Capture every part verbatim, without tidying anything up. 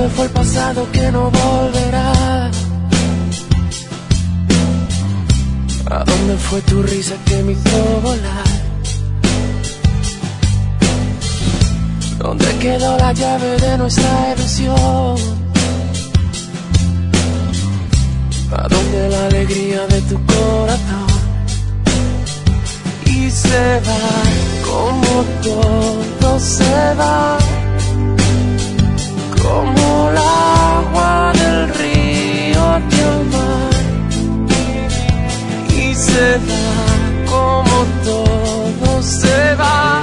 ¿Dónde fue el pasado que no volverá? ¿A dónde fue tu risa que me hizo volar? ¿Dónde quedó la llave de nuestra ilusión? ¿A dónde la alegría de tu corazón? Y se va como todo se va, como el agua del río hacia el mar. Y se va como todo se va.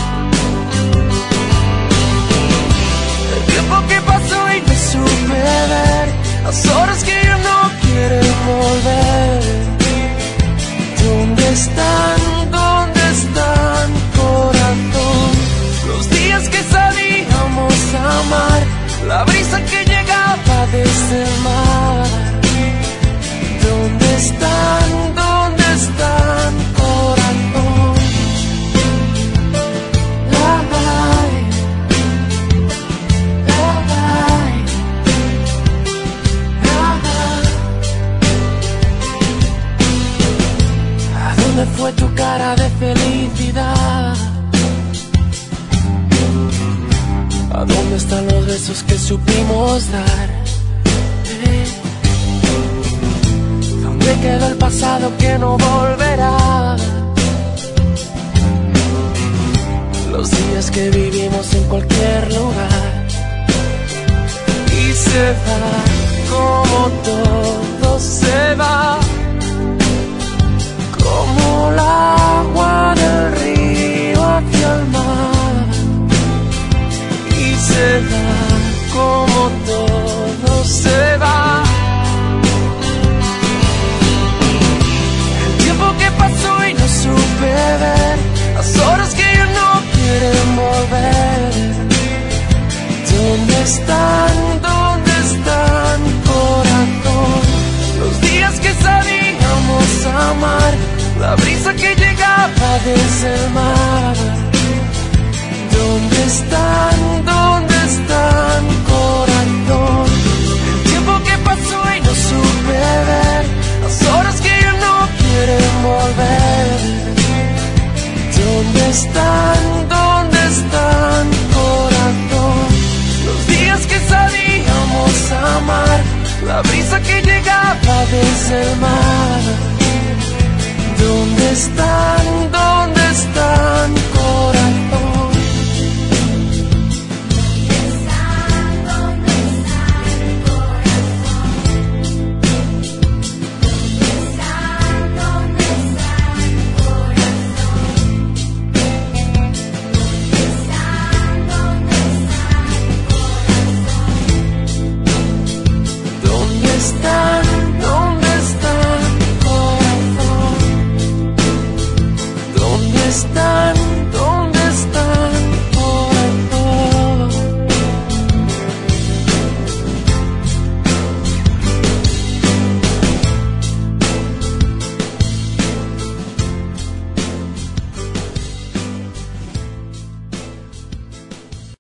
El tiempo que pasó y no supe ver, las horas que ya no quieren volver. ¿Dónde están? ¿Dónde están, corazón? Los días que sabíamos amar, la brisa que llegaba desde el mar. ¿Dónde están? ¿Dónde están, corazón? La, la, ¿a dónde fue tu cara de felicidad? ¿A dónde están los besos que supimos dar? ¿Eh? ¿Dónde quedó el pasado que no volverá? Los días que vivimos en cualquier lugar. Y se va como todo se va, como el agua del río hacia el mar. Y se va como todo se va. El tiempo que pasó y no supe ver, las horas que ya no quieren volver. ¿Dónde están? ¿Dónde están, corazón? Los días que sabíamos amar, la brisa que llegaba desde el mar. ¿Dónde están? ¿Dónde están, corazón? El tiempo que pasó y no supe ver, las horas que ya no quieren volver. ¿Dónde están? ¿Dónde están, corazón? Los días que sabíamos amar, la brisa que llegaba desde el mar. ¿Dónde están?